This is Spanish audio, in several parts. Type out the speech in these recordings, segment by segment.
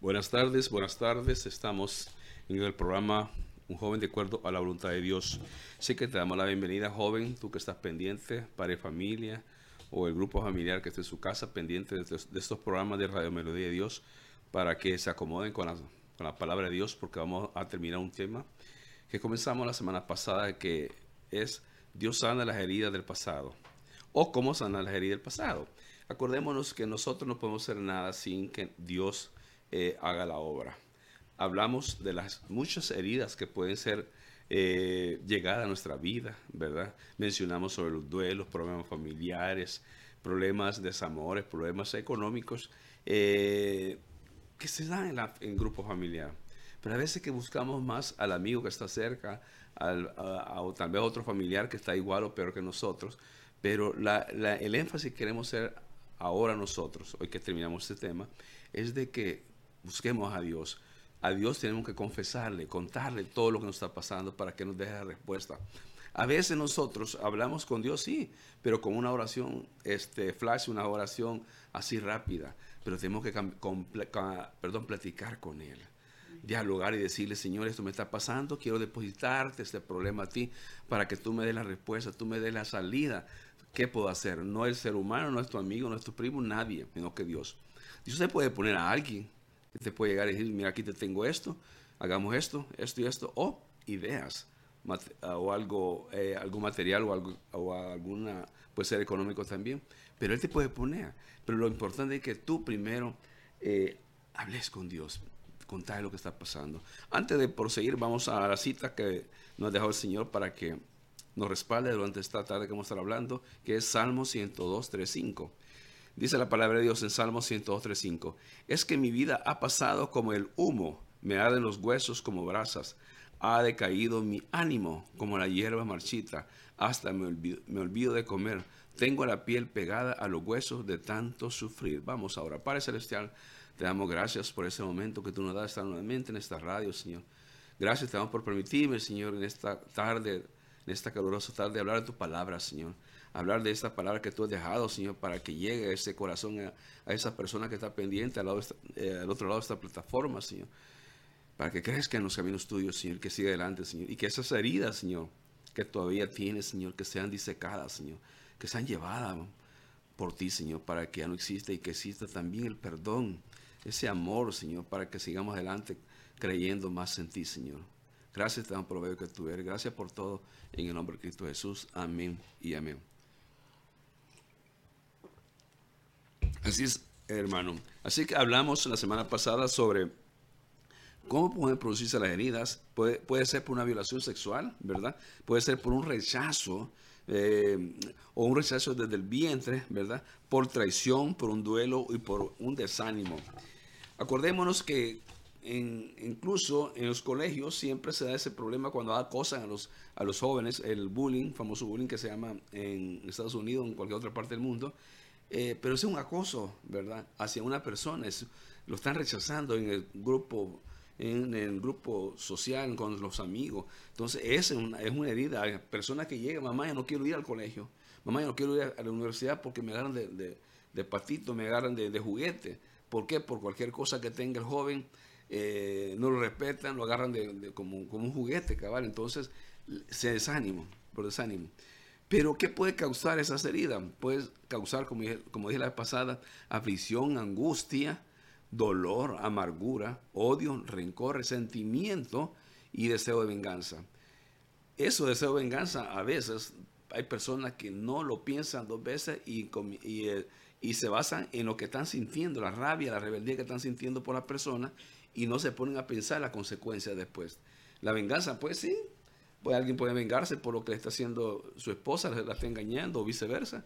Buenas tardes. Estamos en el programa Un joven de acuerdo a la voluntad de Dios. Así que te damos la bienvenida, joven, tú que estás pendiente, padre de familia o el grupo familiar que esté en su casa, pendiente de estos programas de Radio Melodía de Dios, para que se acomoden con la palabra de Dios, porque vamos a terminar un tema que comenzamos la semana pasada, que es Dios sana las heridas del pasado, o cómo sanar las heridas del pasado. Acordémonos que nosotros no podemos hacer nada sin que Dios haga la obra. Hablamos de las muchas heridas que pueden ser llegadas a nuestra vida, ¿verdad? Mencionamos sobre los duelos, problemas familiares, problemas de desamores, problemas económicos que se dan en grupo familiar. Pero a veces que buscamos más al amigo que está cerca, o tal vez otro familiar que está igual o peor que nosotros, pero el énfasis que queremos hacer ahora nosotros, hoy que terminamos este tema, es de que busquemos a Dios. A Dios tenemos que confesarle, contarle todo lo que nos está pasando para que nos deje la respuesta. A veces nosotros hablamos con Dios, sí, pero con una oración flash, una oración así rápida. Pero tenemos que platicar con Él, dialogar y decirle: Señor, esto me está pasando, quiero depositarte este problema a ti para que tú me des la respuesta, tú me des la salida. ¿Qué puedo hacer? No el ser humano, no es tu amigo, no es tu primo, nadie, sino que Dios. Dios se puede poner a alguien que te puede llegar y decir: mira, aquí te tengo esto, hagamos esto, esto y esto, o ideas, o algo material, o alguna, puede ser económico también, pero Él te puede poner. Pero lo importante es que tú primero hables con Dios, contarle lo que está pasando. Antes de proseguir, vamos a la cita que nos dejó el Señor para que nos respalde durante esta tarde que vamos a estar hablando, que es Salmo 102, 3, 5. Dice la palabra de Dios en Salmo 102, 3, 5: es que mi vida ha pasado como el humo, me arden los huesos como brasas, ha decaído mi ánimo como la hierba marchita, hasta me olvido de comer, tengo la piel pegada a los huesos de tanto sufrir. Vamos ahora. Padre Celestial, te damos gracias por ese momento que tú nos das de estar nuevamente en esta radio, Señor. Gracias te damos por permitirme, Señor, en esta tarde, en esta calurosa tarde, hablar de tu palabra, Señor. Hablar de esta palabra que tú has dejado, Señor, para que llegue a ese corazón, a esa persona que está pendiente al otro lado de esta plataforma, Señor. Para que crezca en los caminos tuyos, Señor, que siga adelante, Señor. Y que esas heridas, Señor, que todavía tienes, Señor, que sean disecadas, Señor. Que sean llevadas por ti, Señor, para que ya no exista y que exista también el perdón, ese amor, Señor, para que sigamos adelante creyendo más en ti, Señor. Gracias te damos por lo que tú eres. Gracias por todo. En el nombre de Cristo Jesús. Amén y amén. Así es, hermano. Así que hablamos la semana pasada sobre cómo pueden producirse las heridas. Puede ser por una violación sexual, ¿verdad? Puede ser por un rechazo, o un rechazo desde el vientre, ¿verdad? Por traición, por un duelo y por un desánimo. Acordémonos que incluso en los colegios siempre se da ese problema cuando acosan a los jóvenes, el bullying, famoso bullying que se llama en Estados Unidos o en cualquier otra parte del mundo. Pero es un acoso, ¿verdad? Hacia una persona, lo están rechazando en el grupo social, con los amigos. Entonces, es una herida. Hay personas que llegan: mamá, ya no quiero ir al colegio, mamá, ya no quiero ir a la universidad porque me agarran de patito, me agarran de juguete. ¿Por qué? Por cualquier cosa que tenga el joven, no lo respetan, lo agarran como un juguete, cabal. Entonces, se desanima, por desánimo. Pero ¿qué puede causar esas heridas? Puede causar, como dije la vez pasada, aflicción, angustia, dolor, amargura, odio, rencor, resentimiento y deseo de venganza. Eso, deseo de venganza, a veces hay personas que no lo piensan dos veces y se basan en lo que están sintiendo, la rabia, la rebeldía que están sintiendo por la persona, y no se ponen a pensar las consecuencias después. La venganza, pues sí, pues alguien puede vengarse por lo que le está haciendo su esposa, la está engañando o viceversa,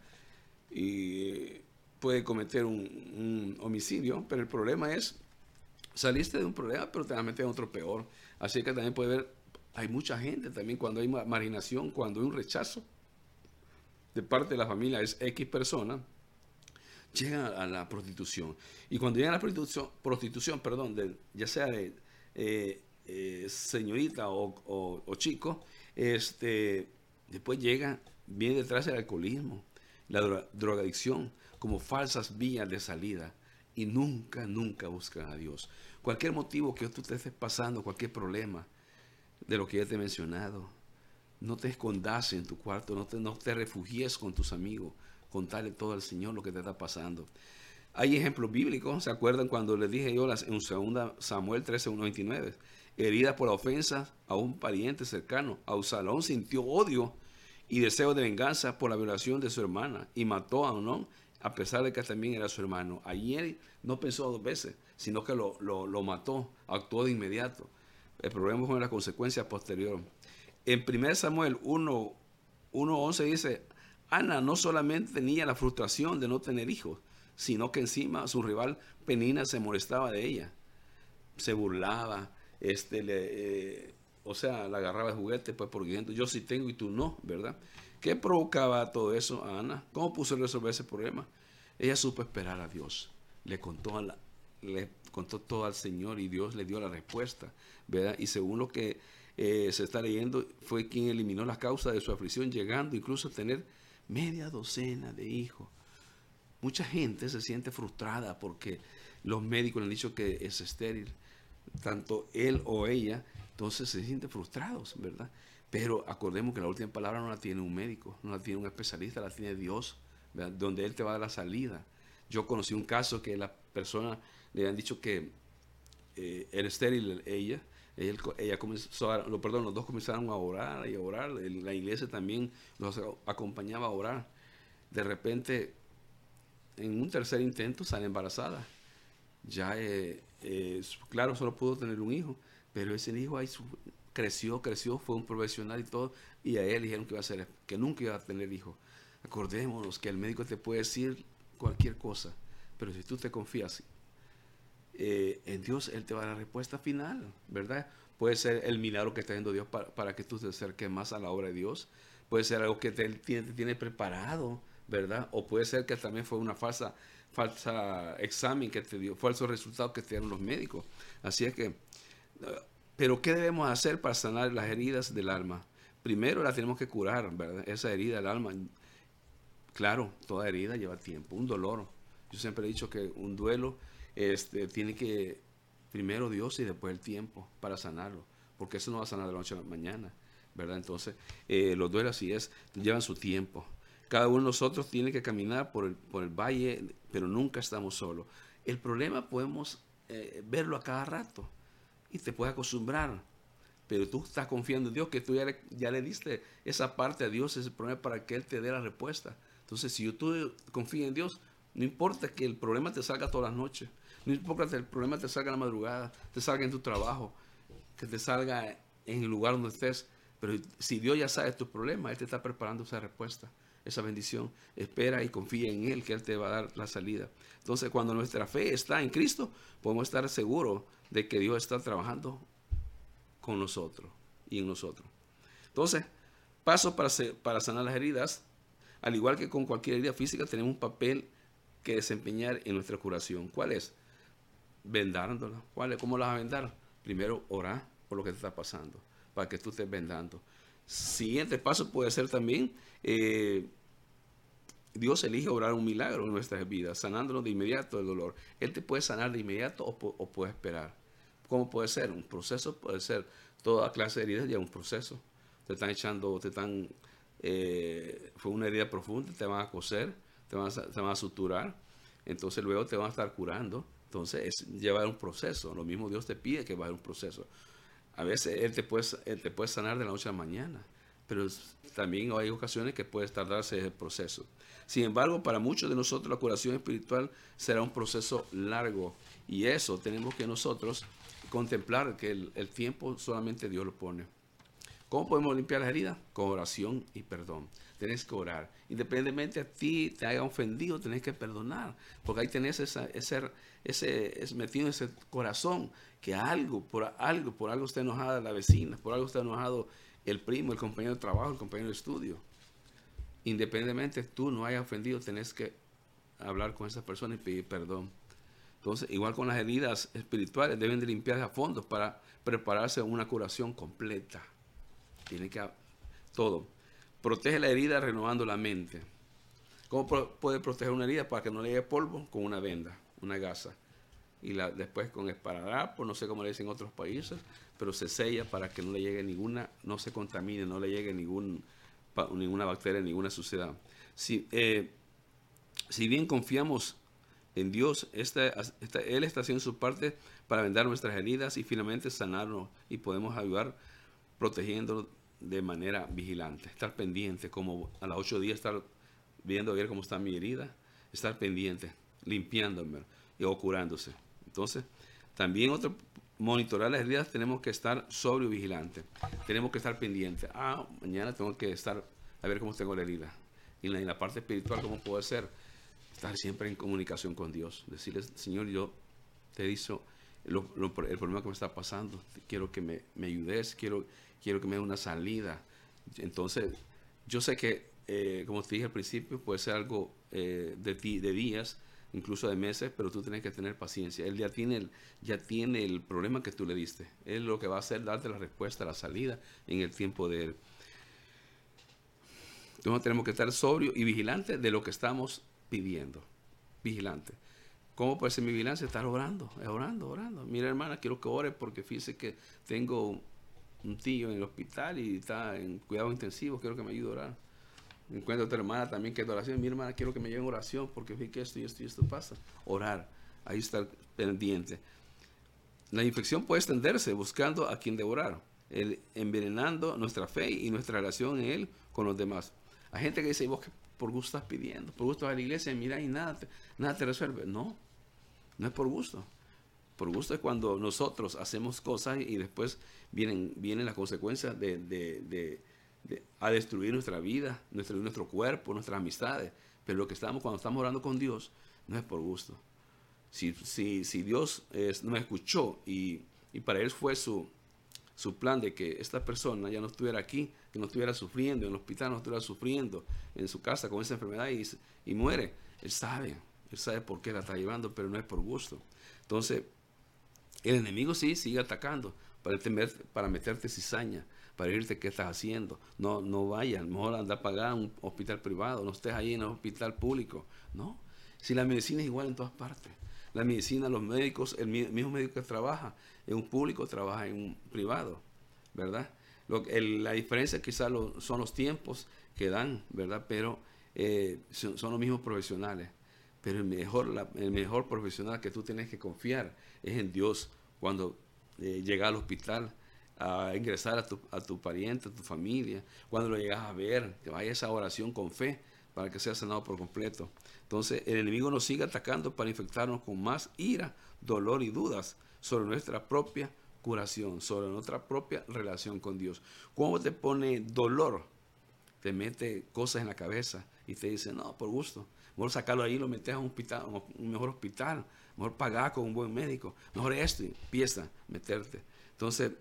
y puede cometer un homicidio, pero el problema es, saliste de un problema, pero te vas a meter en otro peor. Así que también puede ver, hay mucha gente también cuando hay marginación, cuando hay un rechazo de parte de la familia, es X persona, llegan a la prostitución. Y cuando llegan a la prostitución, ya sea de señorita o chico, después viene detrás el alcoholismo, la drogadicción, como falsas vías de salida. y nunca, nunca buscan a Dios. Cualquier motivo que tú te estés pasando, cualquier problema de lo que ya te he mencionado, no te escondas en tu cuarto, no te refugies con tus amigos, contarle todo al Señor lo que te está pasando. Hay ejemplos bíblicos, ¿se acuerdan cuando les dije yo en 2 Samuel 13:29? Herida por la ofensa a un pariente cercano, Absalón sintió odio y deseo de venganza por la violación de su hermana y mató a Amnón a pesar de que también era su hermano. Allí él no pensó 2 veces, sino que lo mató, actuó de inmediato. El problema fue la consecuencia posterior. En 1 Samuel 1:11 dice, Ana no solamente tenía la frustración de no tener hijos, sino que encima su rival Penina se molestaba de ella, se burlaba, o sea, la agarraba de juguete, pues porque diciendo, yo sí tengo y tú no, ¿verdad? ¿Qué provocaba todo eso a Ana? ¿Cómo puso a resolver ese problema? Ella supo esperar a Dios, le contó todo al Señor y Dios le dio la respuesta, ¿verdad? Y según lo que se está leyendo, fue quien eliminó la causa de su aflicción, llegando incluso a tener media docena de hijos. Mucha gente se siente frustrada porque los médicos le han dicho que es estéril, tanto él o ella, entonces se sienten frustrados, ¿verdad? Pero acordemos que la última palabra no la tiene un médico, no la tiene un especialista, la tiene Dios, ¿verdad? Donde Él te va a dar la salida. Yo conocí un caso que la persona le han dicho que era estéril ella comenzó los dos comenzaron a orar y a orar, la iglesia también los acompañaba a orar. De repente, en un tercer intento sale embarazada. Ya, claro, solo pudo tener un hijo, pero ese hijo ahí creció, fue un profesional y todo, y a él dijeron que nunca iba a tener hijos. Acordémonos que el médico te puede decir cualquier cosa, pero si tú te confías en Dios, Él te va a dar la respuesta final, ¿verdad? Puede ser el milagro que está haciendo Dios para que tú te acerques más a la obra de Dios. Puede ser algo que te tiene preparado, ¿verdad? O puede ser que también fue una falsa examen que te dio, falso resultado que te dieron los médicos. Así es que, pero ¿qué debemos hacer para sanar las heridas del alma? Primero la tenemos que curar, ¿verdad? Esa herida del alma. Claro, toda herida lleva tiempo, un dolor. Yo siempre he dicho que un duelo tiene que, primero Dios y después el tiempo para sanarlo, porque eso no va a sanar de la noche a la mañana, ¿verdad? Entonces, los duelos así llevan su tiempo. Cada uno de nosotros tiene que caminar por el valle, pero nunca estamos solos. El problema podemos verlo a cada rato y te puedes acostumbrar, pero tú estás confiando en Dios, que tú ya le diste esa parte a Dios, ese problema para que Él te dé la respuesta. Entonces, si tú confías en Dios, no importa que el problema te salga todas las noches, no importa que el problema te salga en la madrugada, te salga en tu trabajo, que te salga en el lugar donde estés, pero si Dios ya sabe tus problemas, Él te está preparando esa respuesta, esa bendición. Espera y confía en Él, que Él te va a dar la salida. Entonces, cuando nuestra fe está en Cristo, podemos estar seguros de que Dios está trabajando con nosotros y en nosotros. Entonces, pasos para sanar las heridas. Al igual que con cualquier herida física, tenemos un papel que desempeñar en nuestra curación. ¿Cuál es? Vendándola. ¿Cómo la vas a vendar? Primero, orar por lo que te está pasando, para que tú estés vendando. Siguiente paso puede ser también, Dios elige obrar un milagro en nuestras vidas, sanándonos de inmediato del dolor. Él te puede sanar de inmediato o puede esperar. ¿Cómo puede ser? Un proceso puede ser. Toda clase de heridas lleva un proceso. Fue una herida profunda, te van a coser, te van a suturar, entonces luego te van a estar curando. Entonces lleva un proceso. Lo mismo Dios te pide que vaya un proceso. A veces Él te puede sanar de la noche a la mañana, pero también hay ocasiones que puede tardarse el proceso. Sin embargo, para muchos de nosotros la curación espiritual será un proceso largo, y eso tenemos que nosotros contemplar, que el tiempo solamente Dios lo pone. ¿Cómo podemos limpiar las heridas? Con oración y perdón. Tenés que orar. Independientemente a ti te haya ofendido, tenés que perdonar. Porque ahí tenés ese metido en ese corazón que por algo está enojada la vecina, por algo está enojado el primo, el compañero de trabajo, el compañero de estudio. Independientemente tú no hayas ofendido, tenés que hablar con esa persona y pedir perdón. Entonces, igual con las heridas espirituales, deben de limpiarse a fondo para prepararse a una curación completa. Tiene que todo. Protege la herida renovando la mente. ¿Cómo puede proteger una herida para que no le llegue polvo? Con una venda. una gasa. Y después con esparadrapo, no sé cómo le dicen en otros países, pero se sella para que no le llegue ninguna, no se contamine, no le llegue ninguna bacteria, ninguna suciedad. Si bien confiamos en Dios, Él está haciendo su parte para vendar nuestras heridas y finalmente sanarnos, y podemos ayudar protegiéndonos de manera vigilante, estar pendiente, como a los 8 días estar viendo a ver cómo está mi herida, estar pendiente, limpiándome o curándose. Entonces, también monitorar las heridas, tenemos que estar sobrio y vigilante, tenemos que estar pendiente. Mañana tengo que estar a ver cómo tengo la herida. Y en la parte espiritual, ¿cómo puedo ser? Estar siempre en comunicación con Dios, decirle: Señor, yo te he dicho el problema que me está pasando, quiero que me ayudes, quiero que me dé una salida. Entonces, yo sé que, como te dije al principio, puede ser algo de días, incluso de meses, pero tú tienes que tener paciencia. Él ya tiene el problema que tú le diste. Él lo que va a hacer es darte la respuesta, la salida en el tiempo de Él. Entonces tenemos que estar sobrios y vigilantes de lo que estamos pidiendo. Vigilante. ¿Cómo puede ser mi vigilancia? Estar orando. Mira, hermana, quiero que ore porque fíjese que tengo un tío en el hospital y está en cuidado intensivo, quiero que me ayude a orar. Encuentro a otra hermana también que es de oración. Mi hermana, quiero que me lleve en oración porque fíjese que esto y esto y esto pasa. Orar. Ahí está pendiente. La infección puede extenderse buscando a quien devorar, envenenando nuestra fe y nuestra relación en Él con los demás. Hay gente que dice: vos que por gusto estás pidiendo, por gusto vas a la iglesia, mira, y nada te resuelve. No es por gusto. Por gusto es cuando nosotros hacemos cosas y después vienen las consecuencias a destruir nuestra vida, nuestro cuerpo, nuestras amistades. Pero cuando estamos orando con Dios, no es por gusto. Si Dios nos escuchó y para Él fue su plan de que esta persona ya no estuviera aquí, que no estuviera sufriendo en el hospital, no estuviera sufriendo en su casa con esa enfermedad y muere, Él sabe por qué la está llevando, pero no es por gusto. Entonces, el enemigo sí sigue atacando para meterte cizaña, para decirte qué estás haciendo. No vayas, mejor anda a pagar un hospital privado, no estés ahí en un hospital público. No, si la medicina es igual en todas partes. La medicina, los médicos, el mismo médico que trabaja en un público trabaja en un privado, ¿verdad? La diferencia quizás son los tiempos que dan, ¿verdad? Pero son los mismos profesionales. Pero el mejor profesional que tú tienes que confiar es en Dios. Cuando llegas al hospital a ingresar a tu pariente, a tu familia, cuando lo llegas a ver, que vaya esa oración con fe para que sea sanado por completo. Entonces el enemigo nos sigue atacando para infectarnos con más ira, dolor y dudas sobre nuestra propia curación, sobre nuestra propia relación con Dios. Cuando te pone dolor, te mete cosas en la cabeza y te dice: no, por gusto, mejor sacarlo ahí y lo metes a un hospital, un mejor hospital, mejor pagar con un buen médico, mejor esto, y empieza a meterte. Entonces,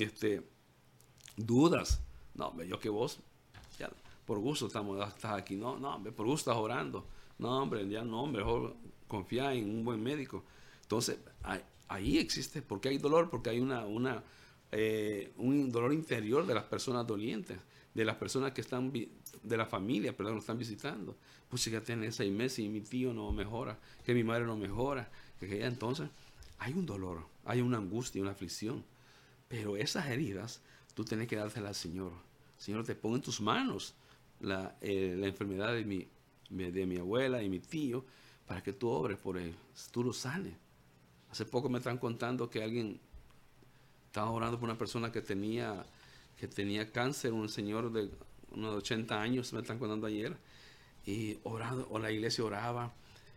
dudas, no, yo que vos, ya, por gusto estás aquí, no, por gusto estás orando, no, hombre, ya no, mejor confía en un buen médico. Entonces, ahí existe, porque hay dolor, porque hay un dolor interior de las personas dolientes, de las personas que están, de la familia, perdón, lo están visitando. Pues ya tiene 6 meses y mi tío no mejora, que mi madre no mejora, que ya entonces hay un dolor, hay una angustia, una aflicción. Pero esas heridas tú tienes que dárselas al Señor. Señor, te pongo en tus manos la enfermedad de mi abuela y mi tío, para que tú obres por él, tú lo sanes. Hace poco me están contando que alguien estaba orando por una persona que tenía cáncer, un señor de unos 80 años, me están contando ayer, y orando, o la iglesia oraba,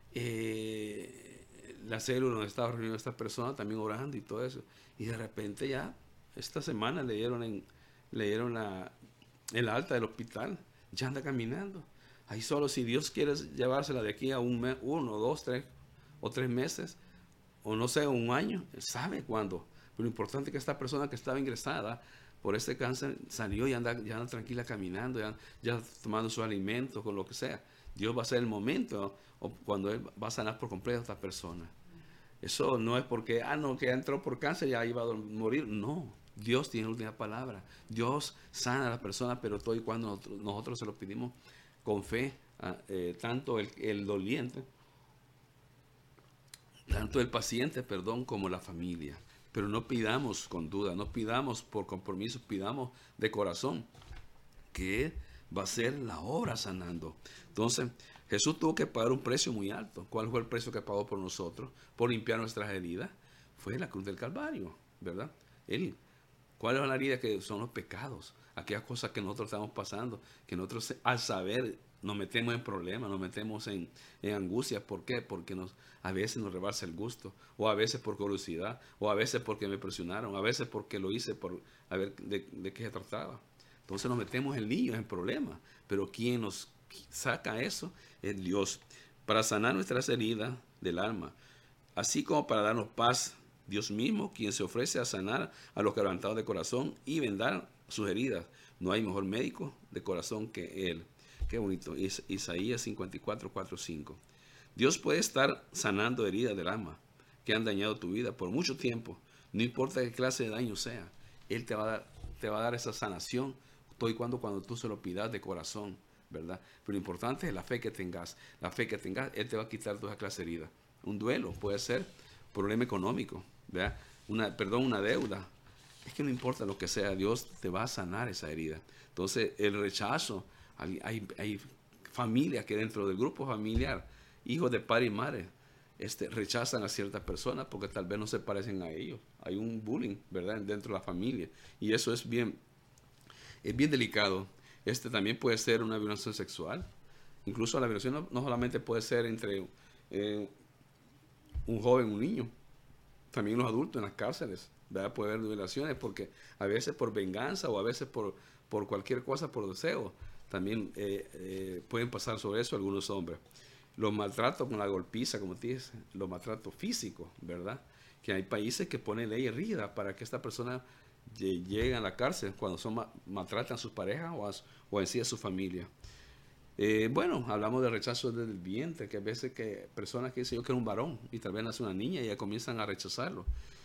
la célula donde estaba reunido esta persona también orando y todo eso, y de repente ya esta semana le dieron el alta del hospital, ya anda caminando. Ahí solo si Dios quiere llevársela de aquí a 1, 2, 3 o 3 meses, o no sé, 1 año, Él sabe cuándo. Pero lo importante es que esta persona que estaba ingresada por este cáncer salió y anda tranquila caminando, ya tomando sus alimentos, con lo que sea. Dios va a ser el momento cuando Él va a sanar por completo a esta persona. Eso no es porque, que ya entró por cáncer y ya iba a morir. No, Dios tiene la última palabra. Dios sana a la persona, pero todo y cuando nosotros se lo pedimos con fe, tanto el doliente tanto el paciente, perdón, como la familia. Pero no pidamos con duda, no pidamos por compromiso, pidamos de corazón que Él va a hacer la obra sanando. Entonces, Jesús tuvo que pagar un precio muy alto. ¿Cuál fue el precio que pagó por nosotros? Por limpiar nuestras heridas. Fue la cruz del Calvario, ¿verdad? Él. ¿Cuál es la herida? Que son los pecados, aquellas cosas que nosotros estamos pasando, que nosotros al saber nos metemos en problemas, nos metemos en angustia. ¿Por qué? Porque a veces nos rebasa el gusto, o a veces por curiosidad, o a veces porque me presionaron, a veces porque lo hice por a ver de qué se trataba. Entonces nos metemos en líos, en problemas, pero quien nos saca eso es Dios, para sanar nuestras heridas del alma, así como para darnos paz. Dios mismo, quien se ofrece a sanar a los quebrantados de corazón y vendar sus heridas. No hay mejor médico de corazón que Él. Qué bonito. Isaías 54, 4, 5. Dios puede estar sanando heridas del alma que han dañado tu vida por mucho tiempo. No importa qué clase de daño sea. Él te va a dar esa sanación todo y cuando tú se lo pidas de corazón, ¿verdad? Pero lo importante es la fe que tengas. La fe que tengas, Él te va a quitar toda clase de heridas. Un duelo puede ser problema económico, ¿verdad? Una deuda. Es que no importa lo que sea, Dios te va a sanar esa herida. Entonces, el rechazo, hay familias que dentro del grupo familiar, hijos de padre y madre, rechazan a ciertas personas porque tal vez no se parecen a ellos. Hay un bullying, ¿verdad?, dentro de la familia. Y eso es bien delicado. También puede ser una violación sexual. Incluso la violación no solamente puede ser entre un joven, un niño, también los adultos en las cárceles, ¿verdad? Puede haber violaciones porque a veces por venganza o a veces por cualquier cosa, por deseo, también pueden pasar sobre eso algunos hombres. Los maltratos con la golpiza, como te dices, los maltratos físicos, ¿verdad? Que hay países que ponen leyes rígidas para que esta persona llegue a la cárcel cuando maltratan a sus parejas o en sí a su familia. Bueno, hablamos de rechazo desde el vientre, que a veces que personas que dicen yo quiero un varón y tal vez nace una niña y ya comienzan a rechazarlo.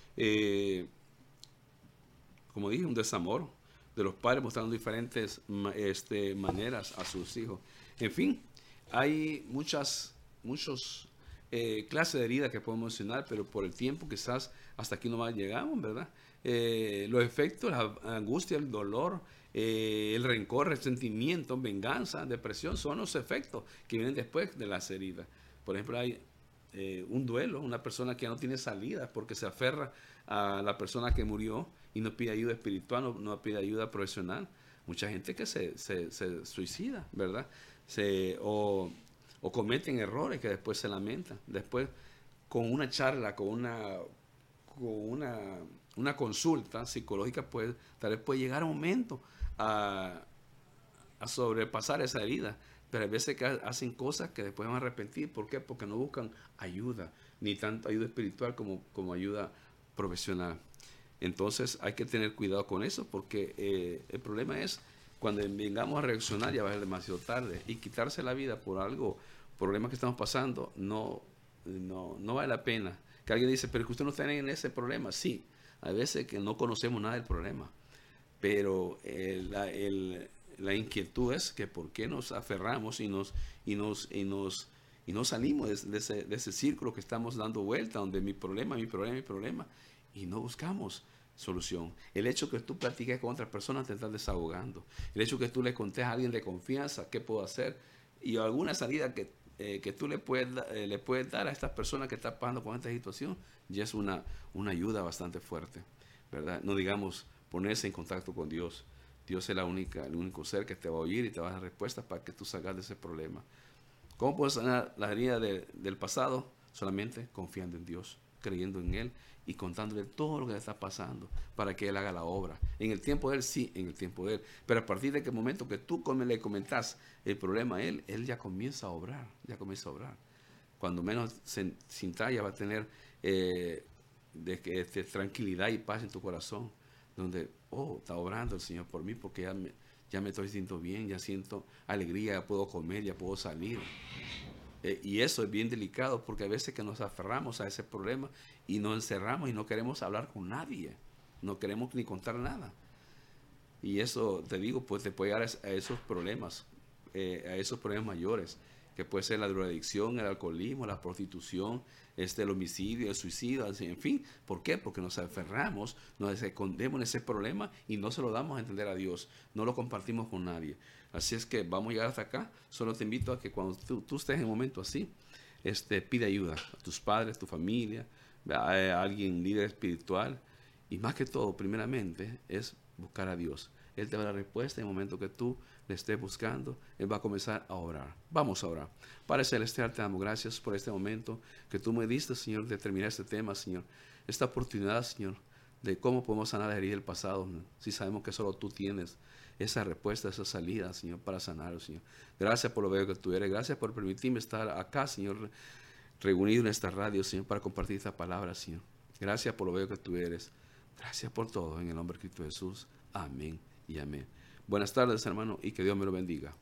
Como dije, un desamor de los padres mostrando diferentes maneras a sus hijos. En fin, hay muchos clases de heridas que podemos mencionar, pero por el tiempo quizás hasta aquí nomás llegamos, ¿verdad? Los efectos, la angustia, el dolor, el rencor, resentimiento, venganza, depresión, son los efectos que vienen después de las heridas. Por ejemplo, hay un duelo, una persona que ya no tiene salida porque se aferra a la persona que murió y no pide ayuda espiritual, no pide ayuda profesional. Mucha gente que se suicida, ¿verdad? O cometen errores que después se lamentan. Después, con una charla, con una consulta psicológica, tal vez puede llegar un momento a sobrepasar esa herida. Pero a veces que hacen cosas que después van a arrepentir. ¿Por qué? Porque no buscan ayuda, ni tanto ayuda espiritual como ayuda profesional. Entonces hay que tener cuidado con eso, porque el problema es cuando vengamos a reaccionar ya va a ser demasiado tarde, y quitarse la vida por problemas que estamos pasando, no vale la pena. Que alguien dice, pero es que usted no está en ese problema. Sí, hay veces que no conocemos nada del problema, pero la inquietud es que por qué nos aferramos y no salimos de ese círculo que estamos dando vuelta, donde mi problema, y no buscamos solución. El hecho que tú platiques con otras personas te estás desahogando. El hecho que tú le contes a alguien de confianza qué puedo hacer y alguna salida que tú le puedes dar a estas personas que están pasando con esta situación, ya es una ayuda bastante fuerte, ¿verdad? No digamos ponerse en contacto con Dios. Dios es el único ser que te va a oír y te va a dar respuestas para que tú salgas de ese problema. ¿Cómo puedes sanar la herida del pasado? Solamente confiando en Dios, creyendo en Él y contándole todo lo que le está pasando para que Él haga la obra. En el tiempo de Él, sí, en el tiempo de Él. Pero a partir de qué momento que tú le comentas el problema a Él ya comienza a obrar, Cuando menos sinta, ya va a tener tranquilidad y paz en tu corazón, donde, está obrando el Señor por mí porque ya me estoy sintiendo bien, ya siento alegría, ya puedo comer, ya puedo salir. Y eso es bien delicado porque a veces que nos aferramos a ese problema y nos encerramos y no queremos hablar con nadie, no queremos ni contar nada. Y eso, te digo, pues te puede llegar a esos problemas mayores. que puede ser la drogadicción, el alcoholismo, la prostitución, el homicidio, el suicidio, en fin. ¿Por qué? Porque nos aferramos, nos escondemos en ese problema y no se lo damos a entender a Dios, no lo compartimos con nadie. Así es que vamos a llegar hasta acá. Solo te invito a que cuando tú estés en un momento así, pide ayuda a tus padres, tu familia, a alguien líder espiritual, y más que todo, primeramente, es buscar a Dios. Él te va a dar respuesta en el momento que tú le estés buscando. Él va a comenzar a orar. Vamos a orar. Padre Celestial, te damos gracias por este momento que tú me diste, Señor, de terminar este tema, Señor. Esta oportunidad, Señor, de cómo podemos sanar la herida del pasado, ¿no? Si sabemos que solo tú tienes esa respuesta, esa salida, Señor, para sanar, Señor. Gracias por lo bello que tú eres. Gracias por permitirme estar acá, Señor, reunido en esta radio, Señor, para compartir esta palabra, Señor. Gracias por lo bello que tú eres. Gracias por todo. En el nombre de Cristo Jesús. Amén y amén. Buenas tardes, hermano, y que Dios me lo bendiga.